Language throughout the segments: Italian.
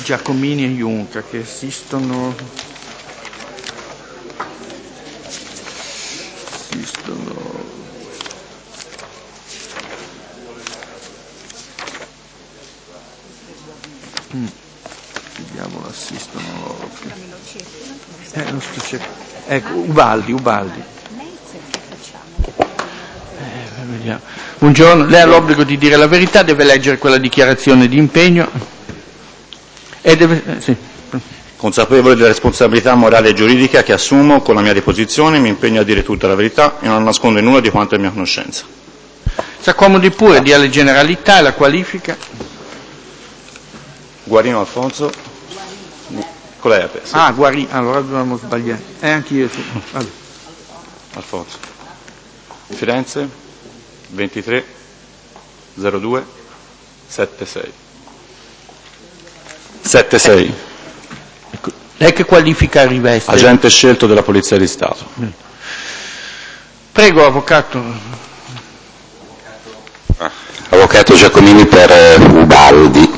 Giacomini e Junca che assistono diavolo assistono loro non sto cercando. Ecco, Ubaldi. Vediamo. Buongiorno, lei ha l'obbligo di dire la verità, deve leggere quella dichiarazione di impegno e deve sì. Consapevole della responsabilità morale e giuridica che assumo con la mia deposizione, mi impegno a dire tutta la verità e non nascondo nulla di quanto è mia conoscenza. Si accomodi pure, dia le generalità e la qualifica. Guarino Alfonso. Con lei sì. Guarino, allora dobbiamo sbagliare. Anch'io sì. Vabbè. Alfonso. Firenze 23 02 76. 76. Ecco. Lei che qualifica riveste? Agente scelto della Polizia di Stato. Prego, avvocato. Avvocato Giacomini per Ubaldi.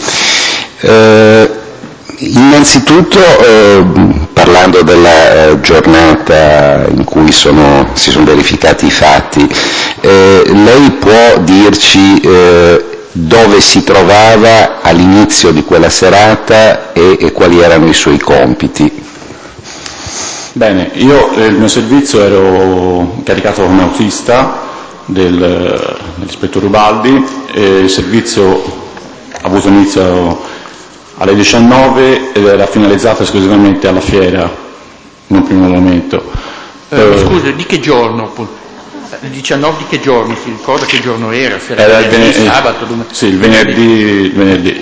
Innanzitutto, parlando della giornata in cui si sono verificati i fatti, lei può dirci dove si trovava all'inizio di quella serata e quali erano i suoi compiti? Bene, io nel mio servizio ero incaricato come autista dell'ispettore Ubaldi e il servizio ha avuto inizio alle 19 ed era finalizzato esclusivamente alla fiera in un primo momento. Scusa, di che giorno? Il 19 di che giorno? Si ricorda che giorno era? Se era il venerdì, sabato? Sì, il venerdì.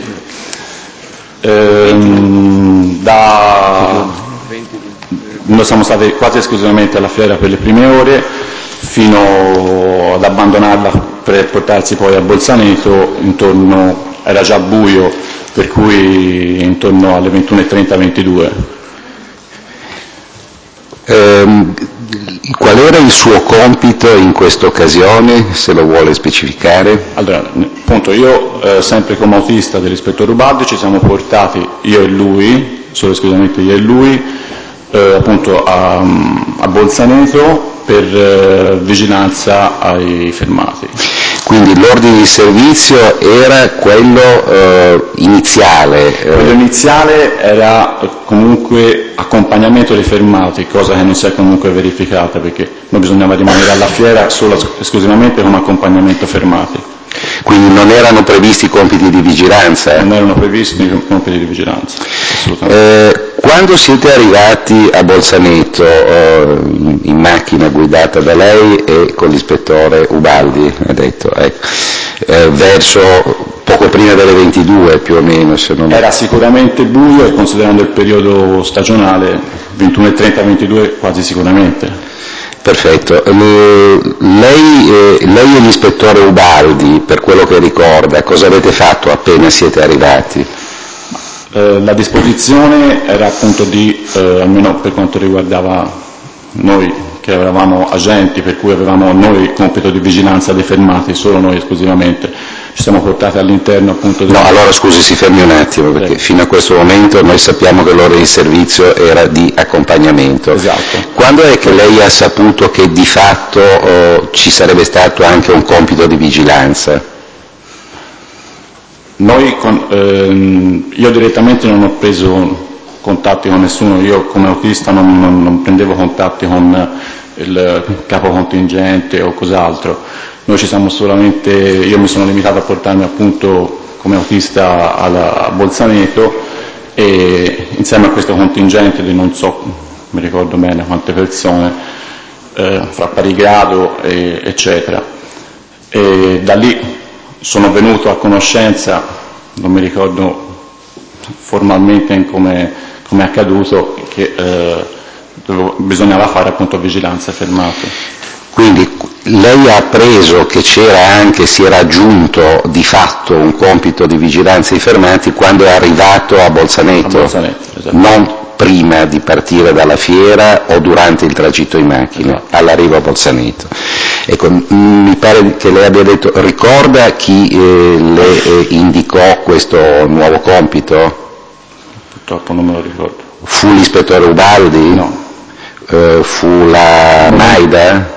Noi siamo stati quasi esclusivamente alla fiera per le prime ore fino ad abbandonarla per portarsi poi a Bolzaneto, era già buio, per cui intorno alle 21:30-22. Qual era il suo compito in questa occasione, se lo vuole specificare? Allora, appunto, io sempre come autista dell'ispettore Ubaldi ci siamo portati, io e lui, solo esclusivamente io e lui, appunto a Bolzaneto per vigilanza ai fermati. Quindi l'ordine di servizio era quello iniziale? Quello iniziale era comunque accompagnamento dei fermati, cosa che non si è comunque verificata perché non bisognava rimanere alla fiera solo esclusivamente come accompagnamento fermati. Quindi non erano previsti compiti di vigilanza? Non erano previsti compiti di vigilanza, assolutamente. Quando siete arrivati a Bolzaneto, in macchina guidata da lei e con l'ispettore Ubaldi, ha detto, verso poco prima delle 22 più o meno, se non... Era sicuramente buio e considerando il periodo stagionale 21:30-22 quasi sicuramente. Perfetto. Lei e l'ispettore Ubaldi, per quello che ricorda, cosa avete fatto appena siete arrivati? La disposizione era appunto almeno per quanto riguardava noi che eravamo agenti, per cui avevamo noi il compito di vigilanza dei fermati, solo noi esclusivamente, ci siamo portati all'interno appunto... No, allora scusi, si fermi un attimo, perché fino a questo momento noi sappiamo che l'ora di servizio era di accompagnamento. Esatto. Quando è che lei ha saputo che di fatto ci sarebbe stato anche un compito di vigilanza? Io direttamente non ho preso contatti con nessuno, io come autista non prendevo contatti con il capo contingente o cos'altro. Noi io mi sono limitato a portarmi appunto come autista a Bolzaneto e insieme a questo contingente di non so, mi ricordo bene quante persone, fra Parigrado eccetera. E da lì sono venuto a conoscenza, non mi ricordo formalmente come è accaduto, che bisognava fare appunto vigilanza ai fermati. Quindi lei ha appreso che si era aggiunto di fatto un compito di vigilanza ai fermati quando è arrivato a Bolzaneto? A Bolzaneto, esatto. Non prima di partire dalla fiera o durante il tragitto in macchina, esatto. All'arrivo a Bolzaneto. Ecco, mi pare che lei abbia detto, ricorda chi le indicò questo nuovo compito? Purtroppo non me lo ricordo. Fu l'ispettore Ubaldi? No. Fu la Maida?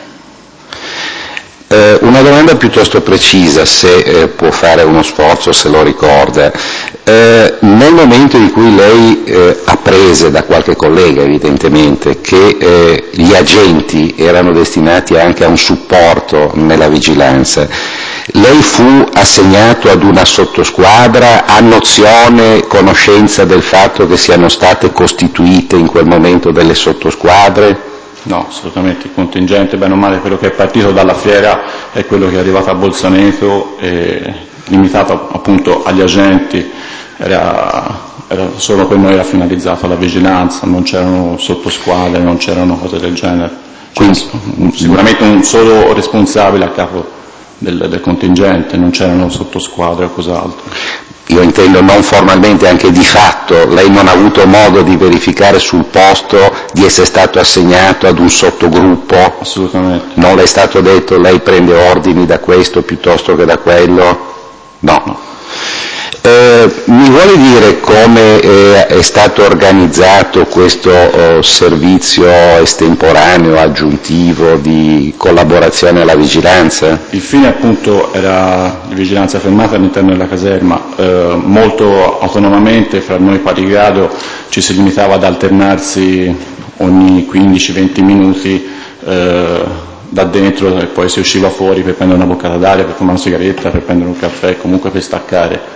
Una domanda piuttosto precisa, se può fare uno sforzo, se lo ricorda. Nel momento in cui lei apprese da qualche collega, evidentemente, che gli agenti erano destinati anche a un supporto nella vigilanza, lei fu assegnato ad una sottosquadra, ha nozione, conoscenza del fatto che siano state costituite in quel momento delle sottosquadre? No, assolutamente, il contingente, bene o male, quello che è partito dalla fiera è quello che è arrivato a Bolzaneto, limitato appunto agli agenti, era solo per noi era finalizzato alla vigilanza, non c'erano sottosquadre, non c'erano cose del genere. Quindi sicuramente un solo responsabile a capo del contingente, non c'erano sottosquadre o cos'altro. Io intendo non formalmente, anche di fatto, lei non ha avuto modo di verificare sul posto di essere stato assegnato ad un sottogruppo? Assolutamente. Non le è stato detto lei prende ordini da questo piuttosto che da quello? No. Mi vuole dire come è stato organizzato questo servizio estemporaneo, aggiuntivo di collaborazione alla vigilanza? Il fine appunto era di vigilanza fermata all'interno della caserma, molto autonomamente fra noi pari grado ci si limitava ad alternarsi ogni 15-20 minuti da dentro e poi si usciva fuori per prendere una boccata d'aria, per fumare una sigaretta, per prendere un caffè, comunque per staccare.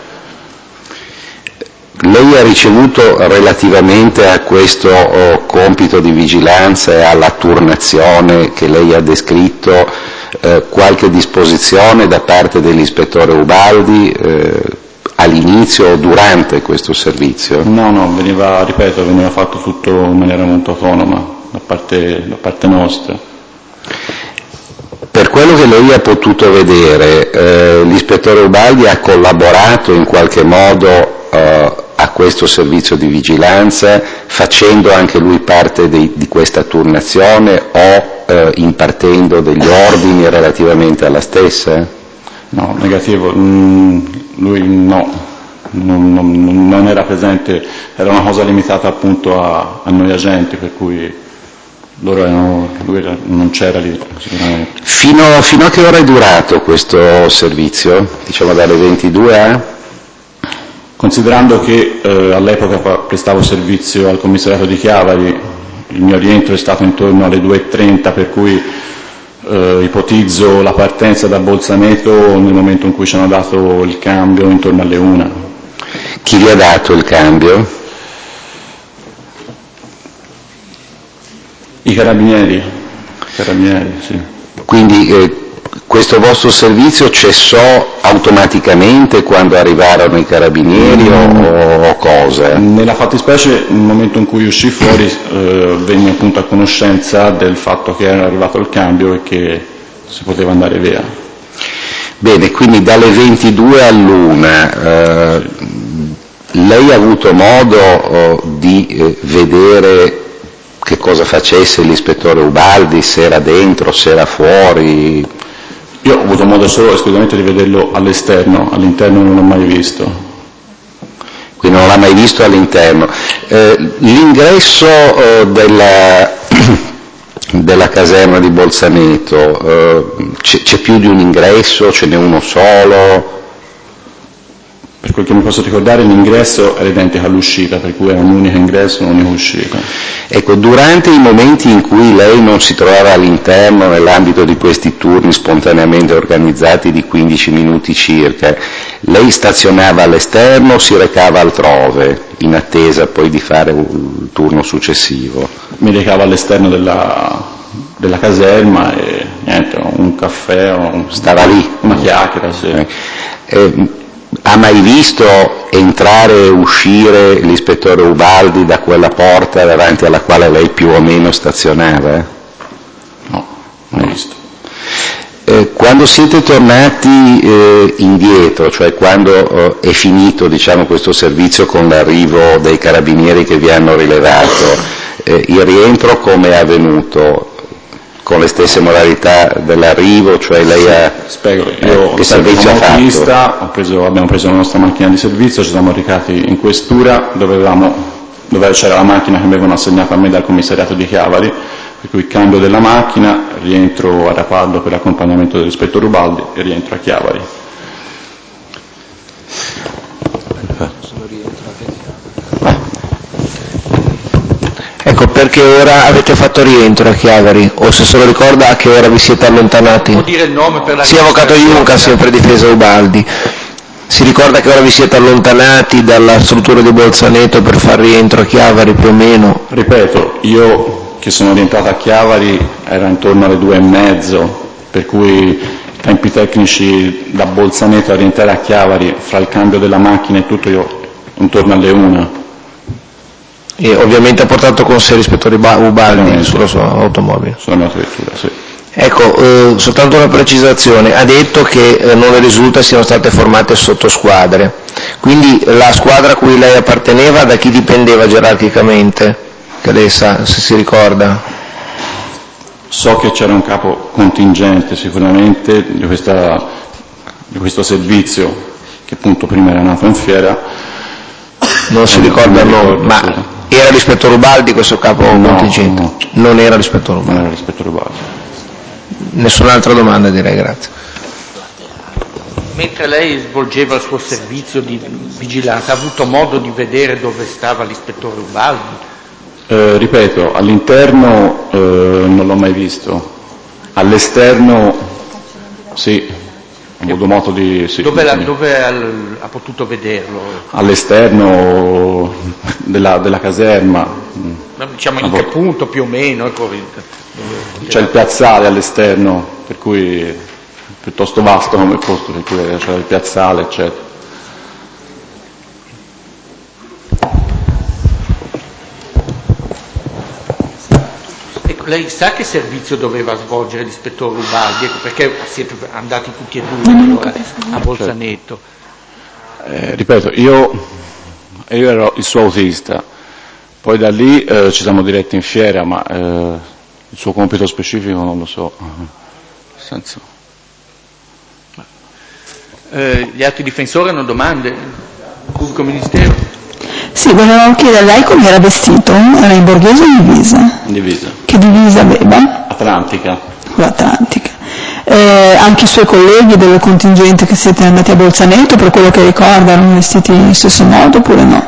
Lei ha ricevuto relativamente a questo compito di vigilanza e alla turnazione che lei ha descritto qualche disposizione da parte dell'ispettore Ubaldi all'inizio o durante questo servizio? No, veniva fatto tutto in maniera molto autonoma da parte nostra. Per quello che lei ha potuto vedere, l'ispettore Ubaldi ha collaborato in qualche modo a questo servizio di vigilanza, facendo anche lui parte di questa turnazione o impartendo degli ordini relativamente alla stessa? No, negativo, lui no, non era presente, era una cosa limitata appunto a noi agenti, per cui lui non c'era lì sicuramente. Fino a che ora è durato questo servizio? Diciamo dalle 22 a? Considerando che all'epoca prestavo servizio al commissariato di Chiavari, il mio rientro è stato intorno alle 2:30, per cui ipotizzo la partenza da Bolzaneto nel momento in cui ci hanno dato il cambio intorno alle 1. Chi gli ha dato il cambio? I carabinieri, sì. Quindi questo vostro servizio cessò automaticamente quando arrivarono i carabinieri o cosa? Nella fattispecie, nel momento in cui uscì fuori, venni appunto a conoscenza del fatto che era arrivato il cambio e che si poteva andare via. Bene, quindi dalle 22 all'1 lei ha avuto modo di vedere che cosa facesse l'ispettore Ubaldi, se era dentro, se era fuori? Io ho avuto modo solo esclusivamente di vederlo all'esterno, all'interno non l'ho mai visto. Quindi non l'ha mai visto all'interno. L'ingresso della caserma di Bolzaneto, c'è più di un ingresso, ce n'è uno solo? Per quel che mi posso ricordare l'ingresso era identico all'uscita, per cui era un unico ingresso e un'unica uscita. Ecco, durante i momenti in cui lei non si trovava all'interno, nell'ambito di questi turni spontaneamente organizzati di 15 minuti circa, lei stazionava all'esterno o si recava altrove, in attesa poi di fare un turno successivo? Mi recavo all'esterno della caserma e niente, un caffè, stava lì? Una chiacchiera, sì. Ha mai visto entrare e uscire l'ispettore Ubaldi da quella porta davanti alla quale lei più o meno stazionava? No, mai visto. Quando siete tornati indietro, cioè quando è finito diciamo, questo servizio con l'arrivo dei carabinieri che vi hanno rilevato, il rientro come è avvenuto? con le stesse modalità dell'arrivo, cioè lei ha... Spiego, io che servizio ha fatto? Abbiamo preso la nostra macchina di servizio, ci siamo recati in questura dove c'era la macchina che mi avevano assegnato a me dal commissariato di Chiavari, per cui cambio della macchina, rientro a Rapallo per l'accompagnamento dell'ispettore Ubaldi e rientro a Chiavari. Ecco, perché ora avete fatto rientro a Chiavari? O se lo ricorda a che ora vi siete allontanati? Può dire il nome per la Sia avvocato Iunca, sempre difesa Ubaldi. Si ricorda che ora vi siete allontanati dalla struttura di Bolzaneto per far rientro a Chiavari più o meno? Ripeto, io che sono rientrato a Chiavari era intorno alle 2:30, per cui i tempi tecnici da Bolzaneto a rientrare a Chiavari, fra il cambio della macchina e tutto, io intorno alle 1. E ovviamente ha portato con sé l'ispettore Ubaldi sulla sua automobile. Sulla mia vettura, sì. Ecco, soltanto una precisazione, ha detto che non le risulta siano state formate sottosquadre, quindi la squadra a cui lei apparteneva da chi dipendeva gerarchicamente? Che lei sa, se si ricorda? So che c'era un capo contingente sicuramente di questo servizio, che appunto prima era nato in Fiera. Non si ricorda il nome, ma era l'ispettore Ubaldi questo capo contingente? No. Non era l'ispettore Ubaldi? Non era l'ispettore Ubaldi. Nessun'altra domanda, direi, grazie. Mentre lei svolgeva il suo servizio di vigilanza, ha avuto modo di vedere dove stava l'ispettore Ubaldi? Ripeto, all'interno non l'ho mai visto, all'esterno sì, ho avuto modo di... Sì, dove ha potuto vederlo? All'esterno della caserma. Diciamo in che punto più o meno? Ecco, c'è il piazzale all'esterno, per cui è piuttosto vasto come posto, per cui c'è il piazzale, eccetera. Lei sa che servizio doveva svolgere l'ispettore Ubaldi? Ecco, perché siete andati tutti e due allora, a Bolzaneto? Ripeto, io ero il suo autista, poi da lì ci siamo diretti in Fiera, ma il suo compito specifico non lo so. Nel senso. Gli altri difensori hanno domande? Pubblico Ministero? Sì, volevo chiedere a lei come era vestito, era in borghese o in divisa? In divisa. Che divisa aveva? Atlantica. L'Atlantica. Anche i suoi colleghi del contingente che siete andati a Bolzaneto, per quello che ricorda, erano vestiti in stesso modo oppure no?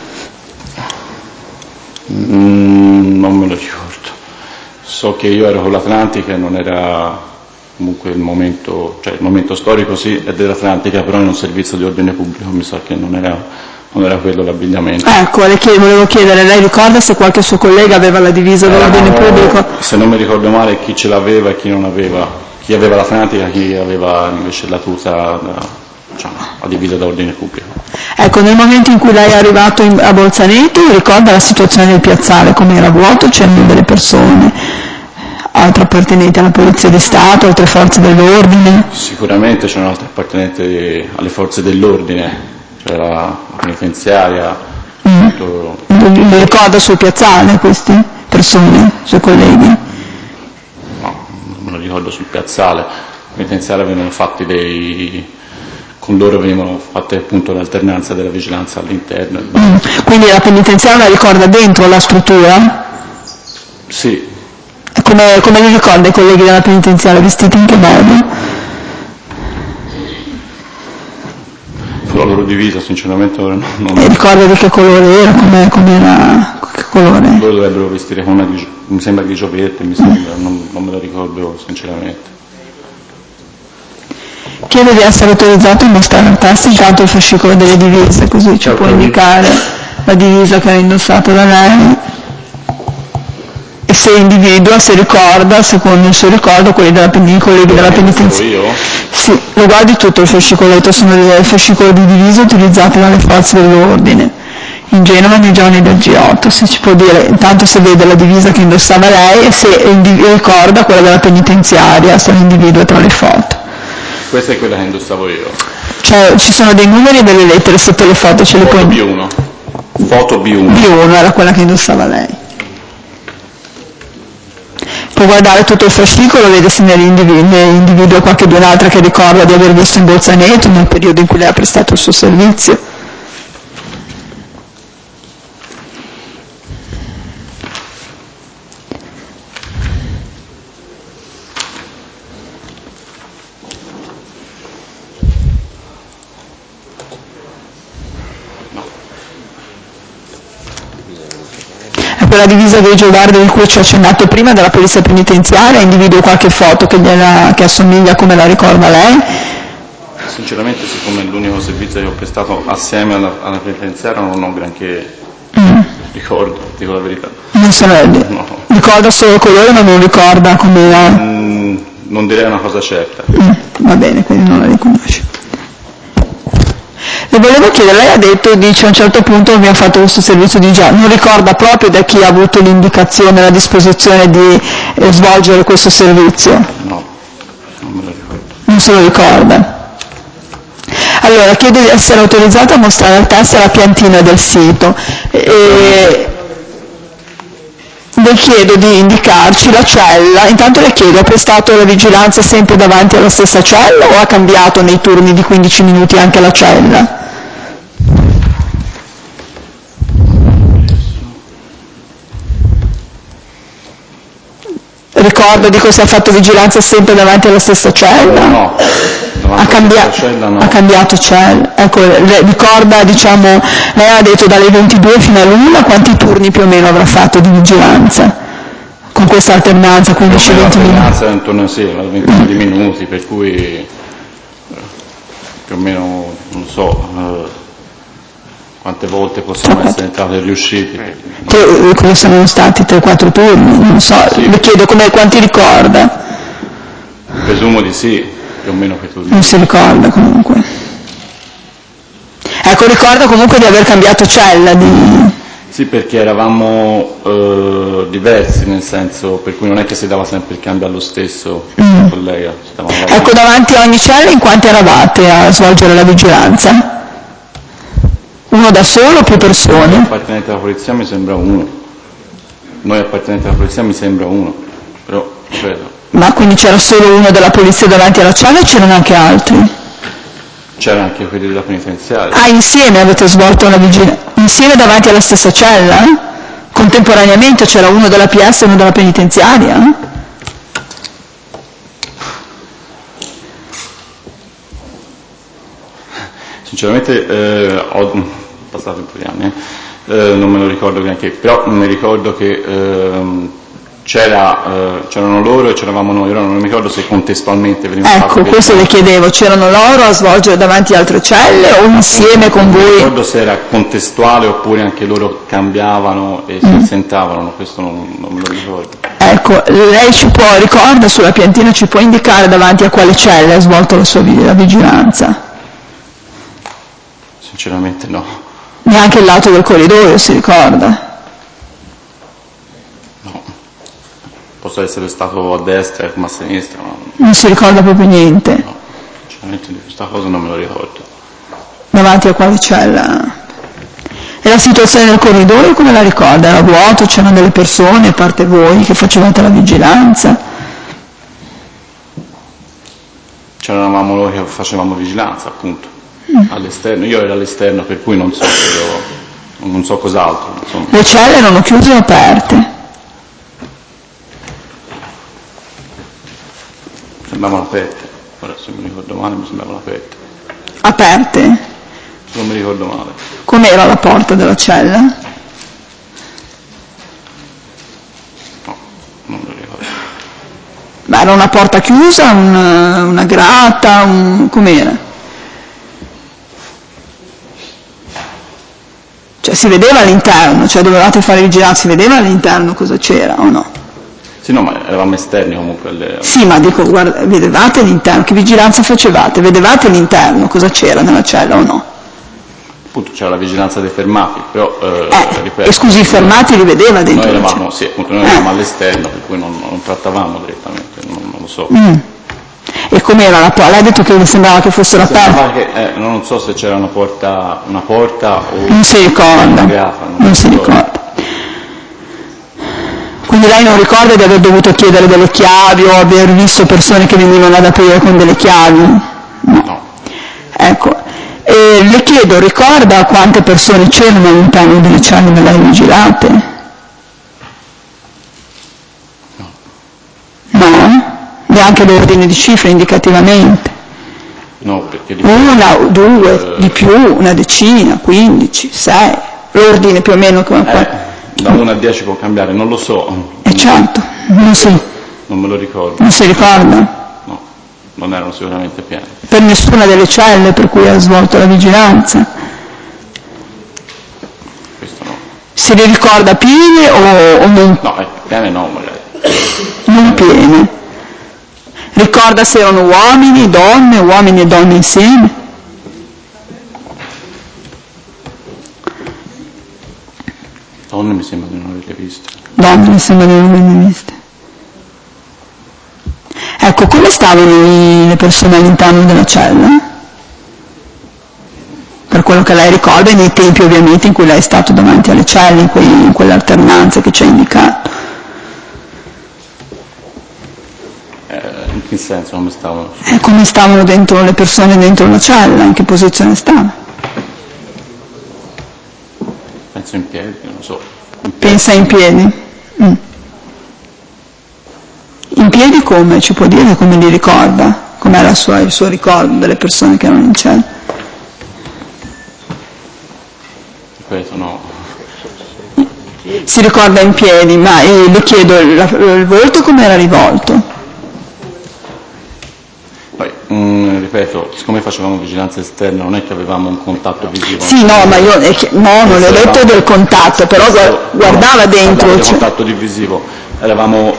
Non me lo ricordo. So che io ero con l'Atlantica e non era comunque il momento storico sì, è dell'Atlantica, però in un servizio di ordine pubblico mi sa che non era quello l'abbigliamento. Ecco, volevo chiedere, lei ricorda se qualche suo collega aveva la divisa dell'ordine pubblico? Se non mi ricordo male chi ce l'aveva e chi non aveva, chi aveva l'Atlantica e chi aveva invece la tuta, la divisa d'ordine pubblico. Ecco, nel momento in cui lei è arrivato a Bolzaneto, ricorda la situazione del piazzale, come era vuoto, c'erano delle persone, altre appartenenti alla Polizia di Stato, altre forze dell'ordine? Sicuramente c'erano altre appartenenti alle forze dell'ordine, c'era la penitenziaria. Li ricorda sul piazzale queste persone, suoi colleghi? No, non me lo ricordo sul piazzale. La penitenziaria venivano fatti con loro venivano fatte appunto l'alternanza della vigilanza all'interno. Quindi la penitenziaria la ricorda dentro la struttura? Sì. Come li ricorda i colleghi della penitenziaria, vestiti in che modo? La loro divisa sinceramente ora non ricorda di che colore era, com'era, che colore? Loro dovrebbero vestire con mi sembra grigio verde, non me lo ricordo sinceramente. Chiedo di essere autorizzato a mostrare al test intanto il fascicolo delle divise, così ci può indicare la divisa che ha indossato da lei e se individua, se ricorda, secondo il suo ricordo, quelli i colleghi della penitenziaria. Sì, lo guardi tutto il fascicoletto, sono dei fascicoli di divise utilizzati dalle forze dell'ordine in Genova nei giorni del G8, se ci può dire intanto se vede la divisa che indossava lei e se ricorda quella della penitenziaria, se la individua tra le foto. Questa è quella che indossavo io. Cioè ci sono dei numeri e delle lettere sotto le foto, ce le puoi B1. Foto B1. B1 era quella che indossava lei. può guardare tutto il fascicolo, vede se ne individua qualcun'altra che ricorda di aver visto in Bolzaneto nel periodo in cui lei ha prestato il suo servizio. Quella divisa grigio verde di cui ci ho accennato prima della polizia penitenziaria, individuo qualche foto che assomiglia come la ricorda lei? Sinceramente, siccome è l'unico servizio che ho prestato assieme alla penitenziaria, non ho granché ricordo, dico la verità. Non se ne No. ricorda solo il colore, ma non ricorda come la... Non direi una cosa certa. Va bene, quindi non la riconosce. Le volevo chiedere, lei ha detto, dice a un certo punto abbiamo fatto questo servizio di già, non ricorda proprio da chi ha avuto l'indicazione, la disposizione di svolgere questo servizio? No, non me lo ricordo. Non se lo ricorda. Allora, chiedo di essere autorizzata a mostrare al testa la piantina del sito. Le chiedo di indicarci la cella, intanto le chiedo, ha prestato la vigilanza sempre davanti alla stessa cella o ha cambiato nei turni di 15 minuti anche la cella? Ricordo, dico, se ha fatto vigilanza sempre davanti alla stessa cella? No, Ha cambiato cella. Ecco, ricorda, diciamo, lei ha detto dalle 22 fino all'1, quanti turni più o meno avrà fatto di vigilanza? Con questa alternanza, 15-20 minuti? L'alternanza è intorno a 20 minuti, per cui più o meno, non so, quante volte possiamo essere entrati e riusciti. Come sono stati 3-4 turni? Non so, sì. Le chiedo quanti ricorda? Presumo di sì, più o meno che turni. Non si ricorda comunque. Ecco, ricorda comunque di aver cambiato cella. Sì, perché eravamo diversi, nel senso, per cui non è che si dava sempre il cambio allo stesso collega. Ecco, davanti a ogni cella in quanti eravate a svolgere la vigilanza? Uno da solo o più persone? Noi appartenenti alla polizia mi sembra uno. Noi appartenenti alla polizia mi sembra uno, però credo. Ma quindi c'era solo uno della polizia davanti alla cella o c'erano anche altri? C'era anche quelli della penitenziaria. Ah, insieme avete svolto la vigilanza? Insieme davanti alla stessa cella? Contemporaneamente c'era uno della PS e uno della penitenziaria? Sinceramente ho passato un po' di anni, non me lo ricordo neanche, però mi ricordo che c'erano loro e c'eravamo noi, ora non mi ricordo se contestualmente venivano fatte. Ecco, questo le chiedevo, c'erano loro a svolgere davanti a altre celle o insieme con voi? Non mi ricordo se era contestuale oppure anche loro cambiavano e si assentavano, questo non me lo ricordo. Ecco, lei ricorda sulla piantina, ci può indicare davanti a quale cella ha svolto la vigilanza? Sinceramente no. Neanche il lato del corridoio si ricorda? No. Posso essere stato a destra come a sinistra, ma... Non si ricorda proprio niente? No, sinceramente di questa cosa non me lo ricordo. Davanti a quale cella? E la situazione del corridoio come la ricorda? Era vuoto, c'erano delle persone, a parte voi, che facevate la vigilanza? C'eravamo noi che facevamo vigilanza, appunto. All'esterno, io ero all'esterno, per cui non so cos'altro. Insomma. Le celle erano chiuse o aperte? Sembravano aperte, ora se mi ricordo male mi sembravano aperte. Aperte? Non mi ricordo male. Com'era la porta della cella? No, non me lo ricordo. Ma era una porta chiusa, una grata, com'era? Cioè si vedeva all'interno, cioè dovevate fare vigilanza, si vedeva all'interno cosa c'era o no? Sì, no, ma eravamo esterni comunque. Sì, ma dico, guarda, vedevate l'interno, che vigilanza facevate? Vedevate l'interno cosa c'era nella cella o no? Appunto c'era la vigilanza dei fermati, però ripeto. E scusi, i fermati li vedeva dentro? Noi eravamo, sì, appunto, noi eravamo all'esterno, per cui non trattavamo direttamente, non lo so. E com'era la porta? Lei ha detto che mi sembrava che fossero aperte. Non so se c'era una porta o non si ricorda. una grafa, non si ricorda. Quindi lei non ricorda di aver dovuto chiedere delle chiavi o aver visto persone che venivano ad aprire con delle chiavi? No. Ecco, e le chiedo, ricorda quante persone c'erano all'interno delle celle da lei vigilate? No? Neanche l'ordine di cifre indicativamente? No, perché una, due, di più, una decina, 15, 6, l'ordine più o meno come da 1 a 10 può cambiare, non lo so. Certo, non me lo ricordo. Non si ricorda? No, non erano sicuramente pieni. Per nessuna delle celle per cui ha svolto la vigilanza? Questo no. Se li ricorda piene o non? No, piene no, magari. Non piene. Ricorda se erano uomini e donne insieme? Donne mi sembra di non averle viste. Donne mi sembra di non averle viste. Ecco, come stavano le persone all'interno della cella? Per quello che lei ricorda, nei tempi ovviamente in cui lei è stato davanti alle celle, in quell'alternanza che ci ha indicato. In che senso come stavano? Come stavano dentro le persone dentro la cella, in che posizione stavano? Penso in piedi, non lo so. Pensa in piedi? In piedi come? Ci può dire come li ricorda? Com'era il suo ricordo delle persone che erano in cella? Ripeto, no. Si ricorda in piedi, ma le chiedo, il volto come era rivolto? Poi, ripeto, siccome facevamo vigilanza esterna non è che avevamo un contatto visivo. Sì, no, ma io non le ho detto del contatto, però guardava dentro. Il contatto divisivo, eravamo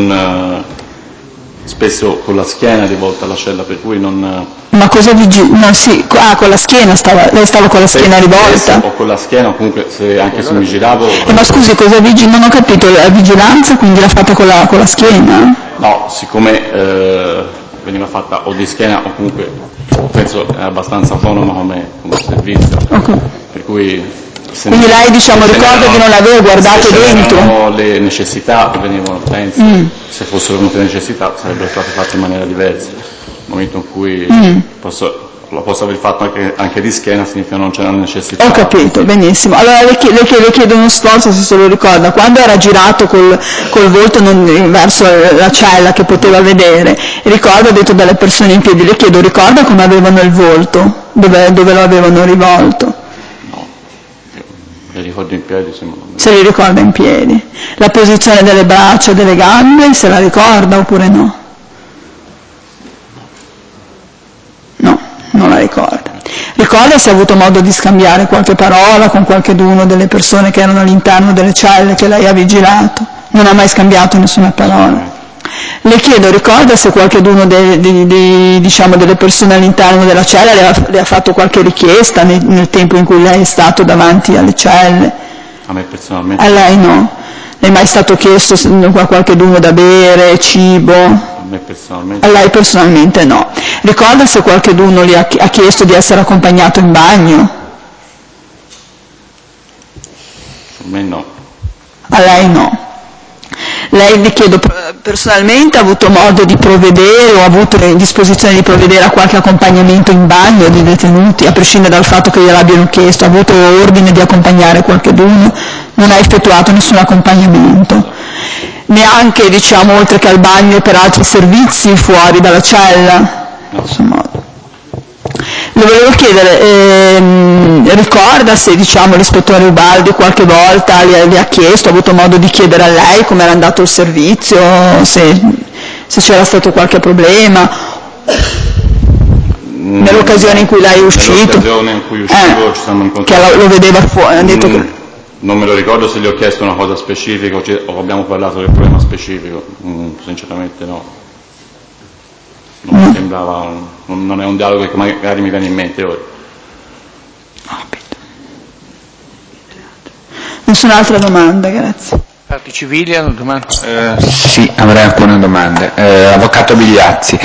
spesso con la schiena rivolta alla cella, per cui non... Ma cosa con la schiena lei stava con la schiena rivolta? O con la schiena, o comunque anche se mi giravo... ma scusi, non ho capito, la vigilanza quindi l'ha fatta con la schiena? No, siccome veniva fatta o di schiena o comunque penso è abbastanza autonomo come servizio, per cui... Quindi lei ricorda di non aver guardato dentro? Le necessità che venivano, penso, se fossero venute necessità sarebbero state fatte in maniera diversa. Nel momento in cui lo posso aver fatto anche di schiena significa non c'era necessità. Ho capito, benissimo. Allora le chiedo uno sforzo se se lo ricorda. Quando era girato col volto verso la cella che poteva vedere, ricorda, detto dalle persone in piedi, le chiedo, ricorda come avevano il volto? Dove lo avevano rivolto? Se li ricordo in piedi, se li ricorda in piedi. La posizione delle braccia e delle gambe, se la ricorda oppure no? No, non la ricorda. Ricorda se ha avuto modo di scambiare qualche parola con qualcheduno delle persone che erano all'interno delle celle che lei ha vigilato? Non ha mai scambiato nessuna parola. Le chiedo, ricorda se qualcheduno delle persone all'interno della cella le ha fatto qualche richiesta nel tempo in cui lei è stato davanti alle celle? A me personalmente? A lei no? Le è mai stato chiesto a qualcheduno da bere, cibo? A me personalmente? A lei personalmente no. Ricorda se qualcheduno le ha chiesto di essere accompagnato in bagno? A me no. A lei no. Lei, le chiedo, personalmente ha avuto modo di provvedere o ha avuto in disposizione di provvedere a qualche accompagnamento in bagno di detenuti, a prescindere dal fatto che gliel'abbiano chiesto, ha avuto ordine di accompagnare qualcheduno? Non ha effettuato nessun accompagnamento? Neanche, oltre che al bagno per altri servizi fuori dalla cella? No. Le volevo chiedere, ricorda se l'ispettore Ubaldi qualche volta le ha chiesto, ha avuto modo di chiedere a lei come era andato il servizio, se c'era stato qualche problema, nell'occasione in cui lei è uscito? Nell'occasione in cui uscivo ci siamo incontrati. Che lo vedeva fuori, ha detto che... Non me lo ricordo se gli ho chiesto una cosa specifica o abbiamo parlato del problema specifico, sinceramente no. Non mi sembrava, non è un dialogo che magari mi viene in mente ora. Nessun'altra domanda, grazie. Parti civili hanno domande? Sì, avrei alcune domande. Avvocato Bigliazzi,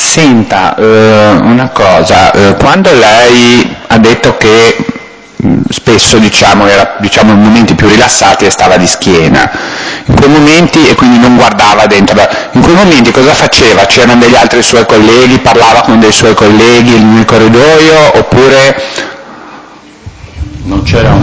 senta, una cosa, quando lei ha detto che spesso era in momenti più rilassati e stava di schiena. In quei momenti, e quindi non guardava dentro, in quei momenti cosa faceva? C'erano degli altri suoi colleghi, parlava con dei suoi colleghi nel corridoio, oppure non c'era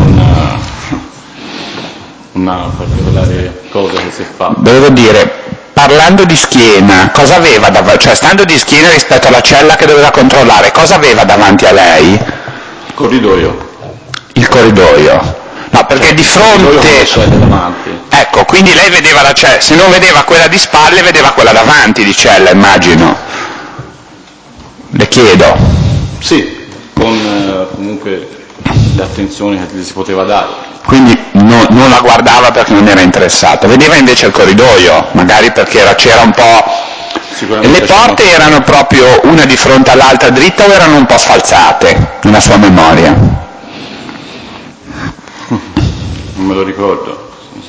una particolare cosa che si è fatta? Devo dire, parlando di schiena, cosa aveva cioè stando di schiena rispetto alla cella che doveva controllare, cosa aveva davanti a lei? Il corridoio. Il corridoio. No, perché di fronte... Ecco, quindi lei vedeva la cella, se non vedeva quella di spalle, vedeva quella davanti di cella, immagino. Le chiedo. Sì, con comunque le attenzioni che gli si poteva dare. Quindi non la guardava perché non era interessato, vedeva invece il corridoio, magari perché c'era un po'... E le porte erano proprio una di fronte all'altra dritta o erano un po' sfalsate nella sua memoria? Non me lo ricordo.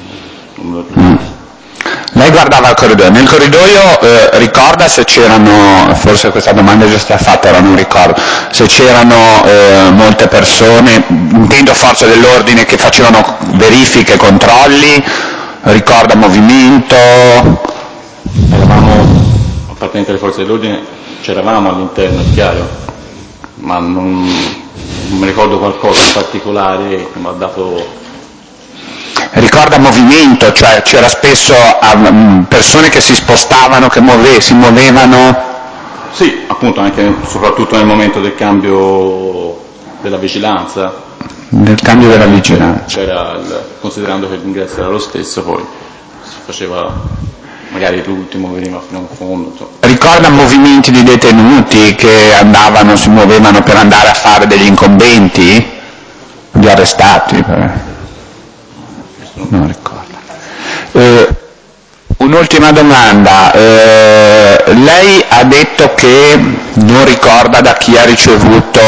Lei guardava il corridoio, nel corridoio ricorda se c'erano, forse questa domanda è già stata fatta, ora non ricordo, se c'erano molte persone, intendo forze dell'ordine che facevano verifiche, controlli, ricorda movimento? Eravamo, appartenenti alle forze dell'ordine, c'eravamo all'interno, è chiaro, ma non mi ricordo qualcosa in particolare che mi ha dato... Ricorda movimento, cioè c'era spesso persone che si spostavano, che si muovevano? Sì, appunto, anche soprattutto nel momento del cambio della vigilanza. Del cambio della vigilanza. Considerando che l'ingresso era lo stesso, poi si faceva, magari l'ultimo veniva fino in fondo. Insomma. Ricorda movimenti di detenuti che si muovevano per andare a fare degli incombenti? Di arrestati? Non ricordo. Un'ultima domanda. Lei ha detto che non ricorda da chi ha ricevuto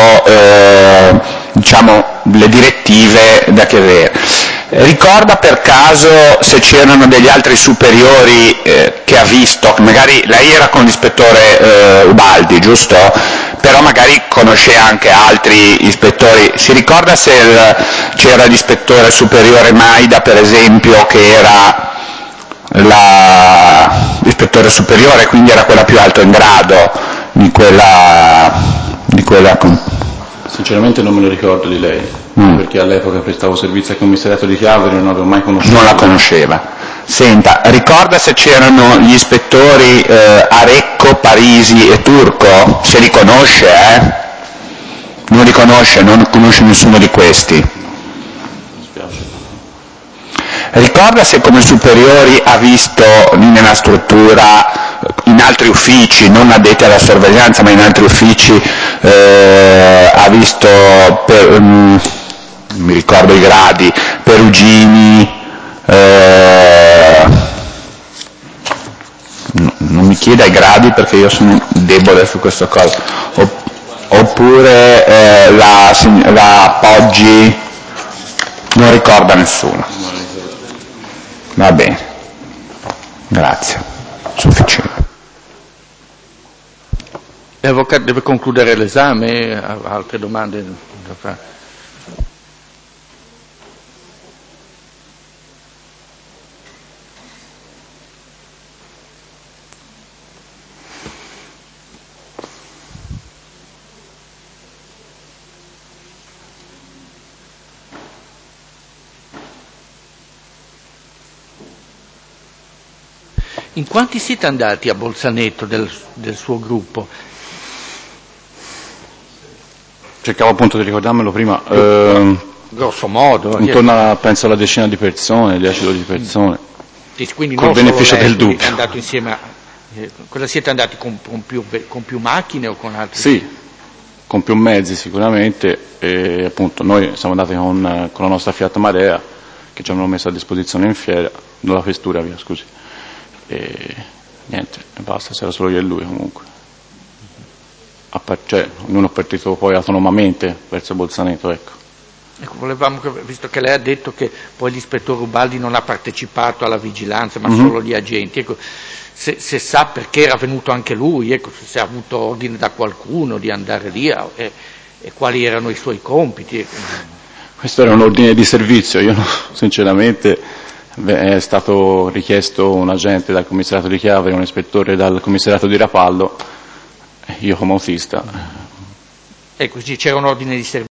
le direttive da che ricorda per caso se c'erano degli altri superiori che ha visto, magari lei era con l'ispettore Ubaldi, giusto? Però magari conosce anche altri ispettori. Si ricorda se c'era l'ispettore superiore Maida, per esempio, che era l'ispettore superiore, quindi era quella più alto in grado di quella... Sinceramente non me lo ricordo di lei, perché all'epoca prestavo servizio al commissariato di Chiavari e non avevo mai conosciuto. Non la conosceva. Senta, ricorda se c'erano gli ispettori Arecco, Parisi e Turco? Se li conosce, Non li conosce, non conosce nessuno di questi. Mi spiace. Ricorda se come superiori ha visto nella struttura, in altri uffici, non addetti alla sorveglianza, ma in altri uffici, ha visto, mi ricordo i gradi, Perugini, non mi chieda i gradi perché io sono debole su questa cosa, oppure la Poggi, non ricorda nessuno. Va bene, grazie, sufficiente. L'avvocato deve concludere l'esame, ha altre domande da fare? In quanti siete andati a Bolzaneto del suo gruppo? Cercavo appunto di ricordarmelo prima. Grosso modo. Intorno penso alla decina di persone, 10-12 persone. Quindi col beneficio del dubbio. È andato insieme cosa siete andati con più macchine o con altri? Sì, con più mezzi sicuramente. E appunto noi siamo andati con la nostra Fiat Marea che ci hanno messo a disposizione in fiera, la questura via, scusi. E niente, basta, c'era solo io e lui comunque. Cioè, ognuno è partito poi autonomamente verso Bolzaneto, ecco. Ecco, volevamo, visto che lei ha detto che poi l'ispettore Ubaldi non ha partecipato alla vigilanza, ma solo gli agenti, ecco, se sa perché era venuto anche lui, ecco, se ha avuto ordine da qualcuno di andare lì e quali erano i suoi compiti. Ecco. Questo era un ordine di servizio, io sinceramente è stato richiesto un agente dal commissariato di Chiavari, un ispettore dal commissariato di Rapallo, io come autista. Ecco, c'era un ordine di servizio.